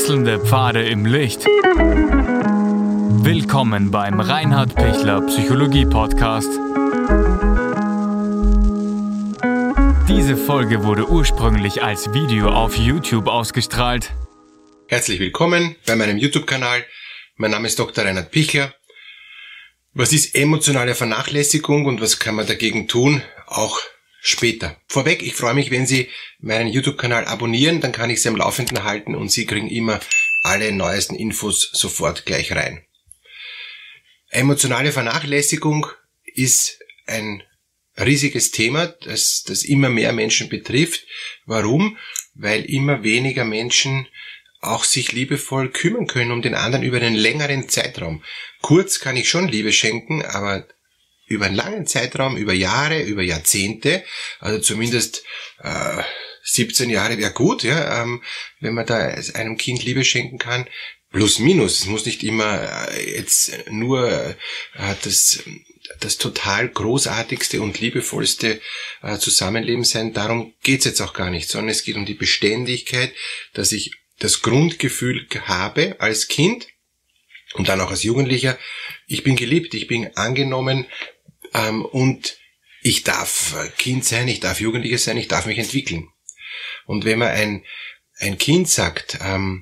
Wechselnde Pfade im Licht. Willkommen beim Reinhard Pichler Psychologie Podcast. Diese Folge wurde ursprünglich als Video auf YouTube ausgestrahlt. Herzlich willkommen bei meinem YouTube-Kanal. Mein Name ist Dr. Reinhard Pichler. Was ist emotionale Vernachlässigung und was kann man dagegen tun? Auch später. Vorweg, ich freue mich, wenn Sie meinen YouTube-Kanal abonnieren, dann kann ich Sie am Laufenden halten und Sie kriegen immer alle neuesten Infos sofort gleich rein. Emotionale Vernachlässigung ist ein riesiges Thema, das immer mehr Menschen betrifft. Warum? Weil immer weniger Menschen auch sich liebevoll kümmern können um den anderen über einen längeren Zeitraum. Kurz kann ich schon Liebe schenken, aber über einen langen Zeitraum, über Jahre, über Jahrzehnte, also zumindest 17 Jahre wäre gut, ja, wenn man da einem Kind Liebe schenken kann. Plus minus, es muss nicht immer jetzt nur das total großartigste und liebevollste Zusammenleben sein. Darum geht's jetzt auch gar nicht, sondern es geht um die Beständigkeit, dass ich das Grundgefühl habe als Kind und dann auch als Jugendlicher, ich bin geliebt, ich bin angenommen und ich darf Kind sein, ich darf Jugendlicher sein, ich darf mich entwickeln. Und wenn man ein Kind sagt,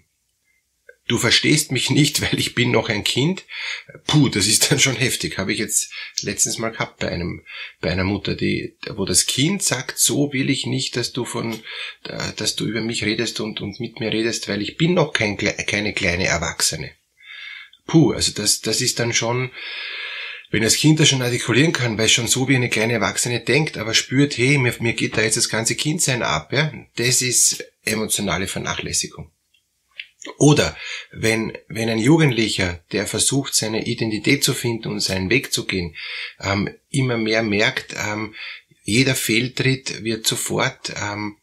du verstehst mich nicht, weil ich bin noch ein Kind, das ist dann schon heftig. Habe ich jetzt letztens mal gehabt bei einer Mutter, wo das Kind sagt, so will ich nicht, dass du über mich redest und mit mir redest, weil ich bin noch keine kleine Erwachsene. Also das ist dann schon, wenn das Kind das schon artikulieren kann, weil es schon so wie eine kleine Erwachsene denkt, aber spürt, hey, mir geht da jetzt das ganze Kindsein ab, ja, das ist emotionale Vernachlässigung. Oder wenn ein Jugendlicher, der versucht, seine Identität zu finden und seinen Weg zu gehen, immer mehr merkt, jeder Fehltritt wird sofort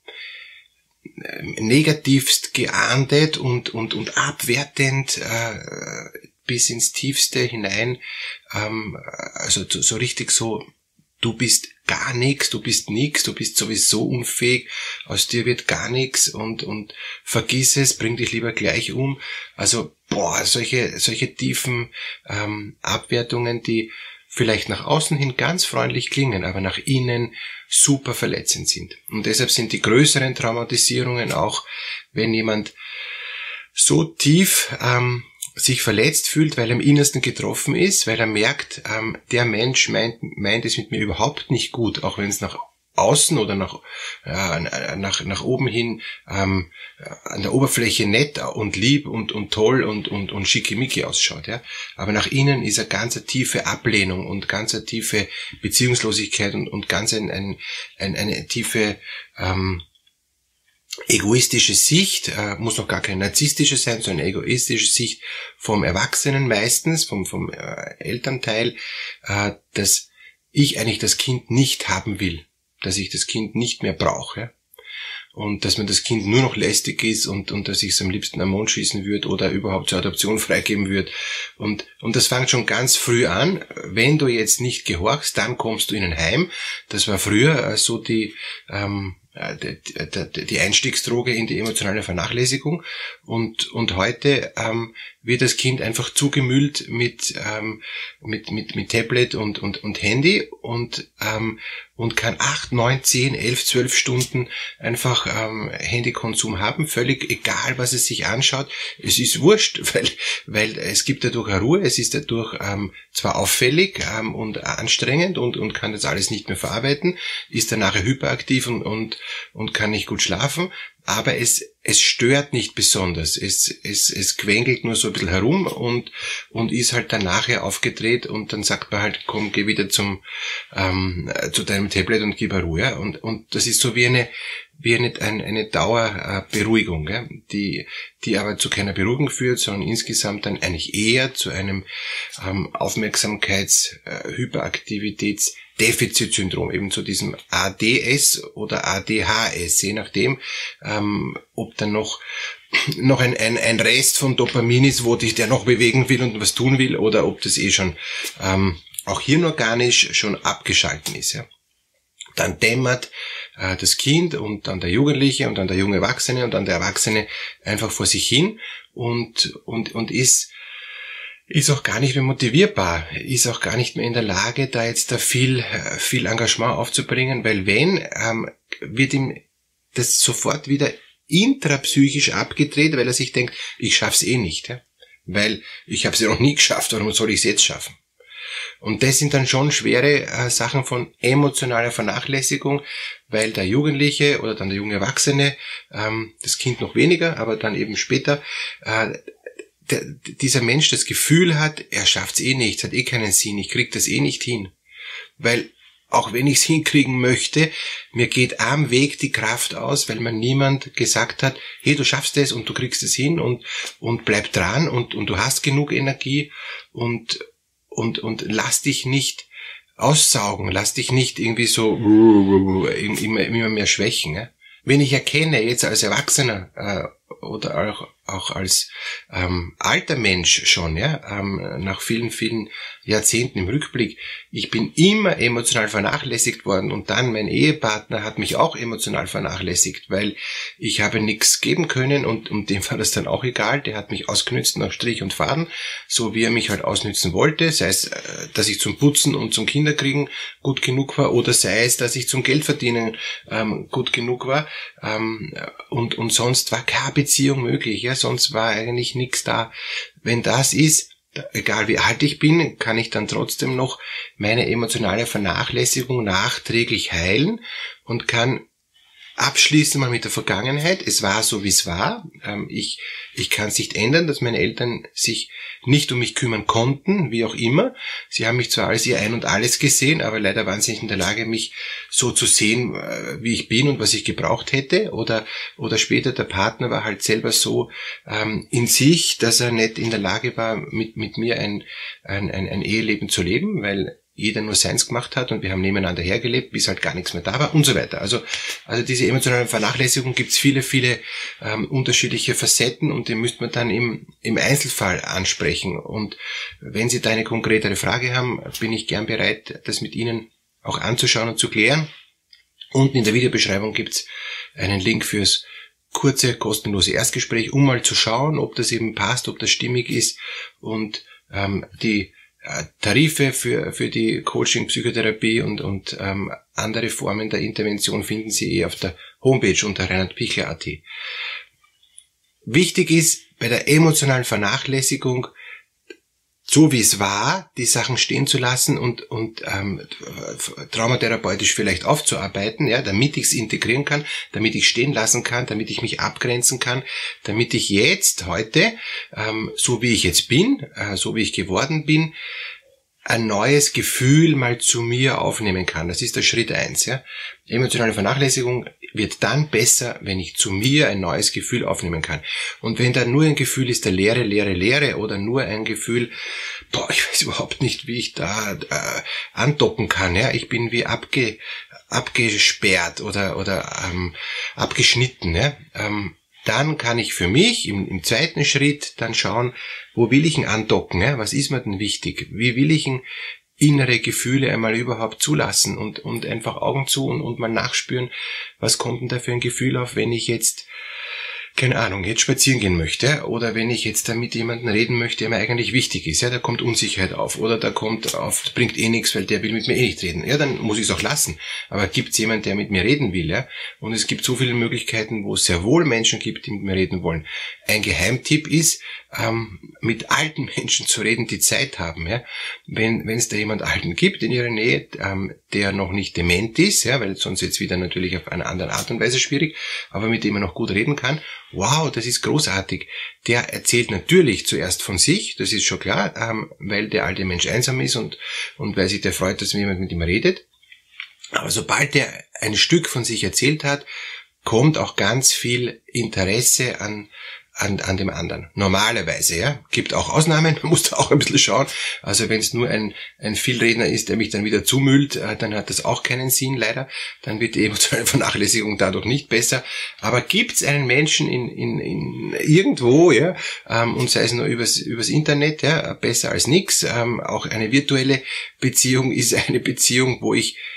negativst geahndet und abwertend bis ins Tiefste hinein, also so richtig so, du bist gar nichts, du bist nix, du bist sowieso unfähig, aus dir wird gar nichts und vergiss es, bring dich lieber gleich um. Also solche tiefen Abwertungen, die vielleicht nach außen hin ganz freundlich klingen, aber nach innen super verletzend sind. Und deshalb sind die größeren Traumatisierungen auch, wenn jemand so tief sich verletzt fühlt, weil er im Innersten getroffen ist, weil er merkt, der Mensch meint es mit mir überhaupt nicht gut, auch wenn es nach außen oder nach oben hin an der Oberfläche nett und lieb und toll und schickimicki ausschaut, ja. Aber nach innen ist eine ganz tiefe Ablehnung und ganz eine tiefe Beziehungslosigkeit und ganz eine tiefe egoistische Sicht, muss noch gar keine narzisstische sein, sondern eine egoistische Sicht vom Erwachsenen meistens, vom Elternteil, dass ich eigentlich das Kind nicht haben will, dass ich das Kind nicht mehr brauche und dass mir das Kind nur noch lästig ist und dass ich es am liebsten am Mond schießen würde oder überhaupt zur Adoption freigeben würde. Und das fängt schon ganz früh an. Wenn du jetzt nicht gehorchst, dann kommst du in ein Heim. Das war früher so die Einstiegsdroge in die emotionale Vernachlässigung und heute wird das Kind einfach zugemüllt mit Tablet und Handy und kann 8, 9, 10, 11, 12 Stunden einfach Handykonsum haben, völlig egal, was es sich anschaut. Es ist wurscht, weil es gibt dadurch eine Ruhe, es ist dadurch zwar auffällig und anstrengend und kann das alles nicht mehr verarbeiten, ist dann nachher hyperaktiv und kann nicht gut schlafen, aber es stört nicht besonders. Es quengelt nur so ein bisschen herum und ist halt dann nachher aufgedreht und dann sagt man halt, komm, geh wieder zu deinem Tablet und gib Ruhe. Ja? Und das ist so wie eine Dauerberuhigung, ja? die aber zu keiner Beruhigung führt, sondern insgesamt dann eigentlich eher zu einem Aufmerksamkeits-Hyperaktivitäts-Defizitsyndrom, eben zu diesem ADS oder ADHS, je nachdem, ob dann noch ein Rest von Dopamin ist, wo dich der noch bewegen will und was tun will, oder ob das schon auch hirnorganisch schon abgeschalten ist. Ja. dann dämmert das Kind und dann der Jugendliche und dann der junge Erwachsene und dann der Erwachsene einfach vor sich hin und ist auch gar nicht mehr motivierbar, ist auch gar nicht mehr in der Lage, da jetzt da viel Engagement aufzubringen, weil wird ihm das sofort wieder intrapsychisch abgedreht, weil er sich denkt, ich schaff's eh nicht, ja? Weil ich habe es ja noch nie geschafft, warum soll ich es jetzt schaffen? Und das sind dann schon schwere Sachen von emotionaler Vernachlässigung, weil der Jugendliche oder dann der junge Erwachsene, das Kind noch weniger, aber dann eben später, dieser Mensch das Gefühl hat, er schafft's eh nicht, hat eh keinen Sinn, ich krieg das eh nicht hin. Weil auch wenn ich's hinkriegen möchte, mir geht am Weg die Kraft aus, weil mir niemand gesagt hat, hey, du schaffst es und du kriegst es hin und bleib dran und du hast genug Energie und lass dich nicht aussaugen, lass dich nicht irgendwie so immer mehr schwächen. Ja? Wenn ich erkenne, jetzt als Erwachsener oder auch als alter Mensch schon, ja, nach vielen, vielen Jahrzehnten im Rückblick, ich bin immer emotional vernachlässigt worden und dann mein Ehepartner hat mich auch emotional vernachlässigt, weil ich habe nichts geben können und dem war das dann auch egal, der hat mich ausgenützt nach Strich und Faden, so wie er mich halt ausnützen wollte, sei es, dass ich zum Putzen und zum Kinderkriegen gut genug war oder sei es, dass ich zum Geldverdienen gut genug war und sonst war keine Beziehung möglich, ja, sonst war eigentlich nichts da. Wenn das ist, egal wie alt ich bin, kann ich dann trotzdem noch meine emotionale Vernachlässigung nachträglich heilen und kann abschließen mal mit der Vergangenheit. Es war so, wie es war. Ich kann es nicht ändern, dass meine Eltern sich nicht um mich kümmern konnten, wie auch immer. Sie haben mich zwar als ihr Ein und Alles gesehen, aber leider waren sie nicht in der Lage, mich so zu sehen, wie ich bin und was ich gebraucht hätte. Oder später der Partner war halt selber so in sich, dass er nicht in der Lage war, mit mir ein Eheleben zu leben, weil jeder nur seins gemacht hat und wir haben nebeneinander hergelebt, bis halt gar nichts mehr da war und so weiter. Also diese emotionale Vernachlässigung gibt's viele, viele unterschiedliche Facetten und die müsste man dann im Einzelfall ansprechen. Und wenn Sie da eine konkretere Frage haben, bin ich gern bereit, das mit Ihnen auch anzuschauen und zu klären. Unten in der Videobeschreibung gibt's einen Link fürs kurze, kostenlose Erstgespräch, um mal zu schauen, ob das eben passt, ob das stimmig ist und die Tarife für die Coaching, Psychotherapie und andere Formen der Intervention finden Sie auf der Homepage unter reinhardpichler.at. Wichtig ist bei der emotionalen Vernachlässigung, so wie es war, die Sachen stehen zu lassen und traumatherapeutisch vielleicht aufzuarbeiten, ja, damit ich es integrieren kann, damit ich stehen lassen kann, damit ich mich abgrenzen kann, damit ich jetzt, heute, so wie ich jetzt bin, so wie ich geworden bin, ein neues Gefühl mal zu mir aufnehmen kann. Das ist der Schritt 1. Ja. Emotionale Vernachlässigung wird dann besser, wenn ich zu mir ein neues Gefühl aufnehmen kann. Und wenn da nur ein Gefühl ist der Leere oder nur ein Gefühl, ich weiß überhaupt nicht, wie ich da andocken kann. Ja. Ich bin wie abgesperrt oder abgeschnitten. Ja. Dann kann ich für mich im zweiten Schritt dann schauen, wo will ich ihn andocken, ja? Was ist mir denn wichtig? Wie will ich ihn innere Gefühle einmal überhaupt zulassen und einfach Augen zu und mal nachspüren, was kommt denn da für ein Gefühl auf, wenn ich jetzt, keine Ahnung, jetzt spazieren gehen möchte oder wenn ich jetzt da mit jemandem reden möchte, der mir eigentlich wichtig ist, ja, da kommt Unsicherheit auf oder da kommt auf, das bringt eh nichts, weil der will mit mir eh nicht reden. Ja, dann muss ich es auch lassen. Aber gibt's jemanden, der mit mir reden will, ja? Und es gibt so viele Möglichkeiten, wo es sehr wohl Menschen gibt, die mit mir reden wollen. Ein Geheimtipp ist, mit alten Menschen zu reden, die Zeit haben, ja. Wenn es da jemand Alten gibt in ihrer Nähe, der noch nicht dement ist, ja, weil sonst jetzt wieder natürlich auf eine andere Art und Weise schwierig, aber mit dem man noch gut reden kann, wow, das ist großartig. Der erzählt natürlich zuerst von sich, das ist schon klar, weil der alte Mensch einsam ist und weil sich der freut, dass jemand mit ihm redet. Aber sobald der ein Stück von sich erzählt hat, kommt auch ganz viel Interesse an dem anderen. Normalerweise, ja. Gibt auch Ausnahmen, man muss da auch ein bisschen schauen. Also wenn es nur ein Vielredner ist, der mich dann wieder zumüllt, dann hat das auch keinen Sinn, leider. Dann wird die emotionale Vernachlässigung dadurch nicht besser. Aber gibt's einen Menschen in irgendwo, ja, und sei es nur übers Internet, ja, besser als nix. Auch eine virtuelle Beziehung ist eine Beziehung, wo ich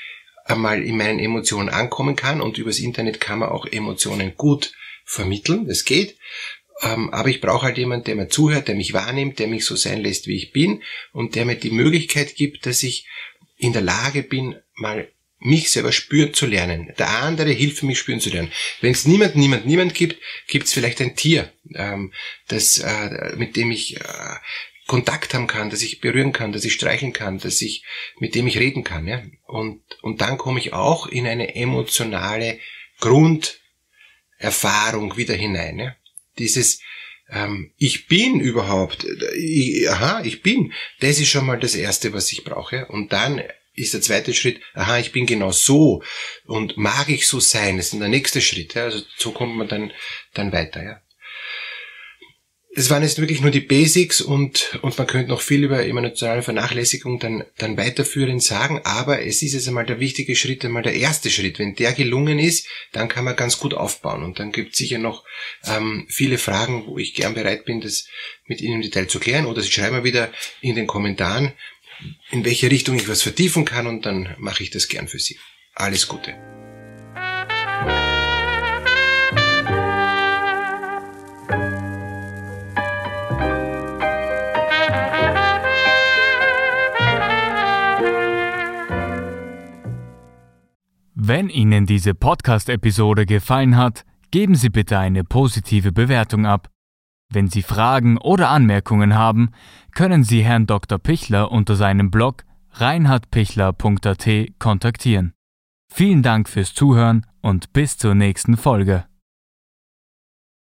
einmal in meinen Emotionen ankommen kann, und übers Internet kann man auch Emotionen gut vermitteln, das geht. Aber ich brauche halt jemanden, der mir zuhört, der mich wahrnimmt, der mich so sein lässt, wie ich bin, und der mir die Möglichkeit gibt, dass ich in der Lage bin, mal mich selber spüren zu lernen. Der andere hilft mich spüren zu lernen. Wenn es niemand gibt, gibt es vielleicht ein Tier, mit dem ich Kontakt haben kann, dass ich berühren kann, dass ich streicheln kann, mit dem ich reden kann. Ja? Und dann komme ich auch in eine emotionale Grunderfahrung wieder hinein. Ja? Dieses ich bin überhaupt, ich bin, das ist schon mal das Erste, was ich brauche. Und dann ist der zweite Schritt, ich bin genau so und mag ich so sein, das ist der nächste Schritt. Ja? Also so kommt man dann weiter. Ja? Es waren jetzt wirklich nur die Basics, und man könnte noch viel über emotionale Vernachlässigung dann weiterführend sagen, aber es ist jetzt einmal der wichtige Schritt, einmal der erste Schritt. Wenn der gelungen ist, dann kann man ganz gut aufbauen, und dann gibt es sicher noch viele Fragen, wo ich gern bereit bin, das mit Ihnen im Detail zu klären, oder Sie schreiben mir wieder in den Kommentaren, in welche Richtung ich was vertiefen kann, und dann mache ich das gern für Sie. Alles Gute. Wenn Ihnen diese Podcast-Episode gefallen hat, geben Sie bitte eine positive Bewertung ab. Wenn Sie Fragen oder Anmerkungen haben, können Sie Herrn Dr. Pichler unter seinem Blog reinhardpichler.at kontaktieren. Vielen Dank fürs Zuhören und bis zur nächsten Folge.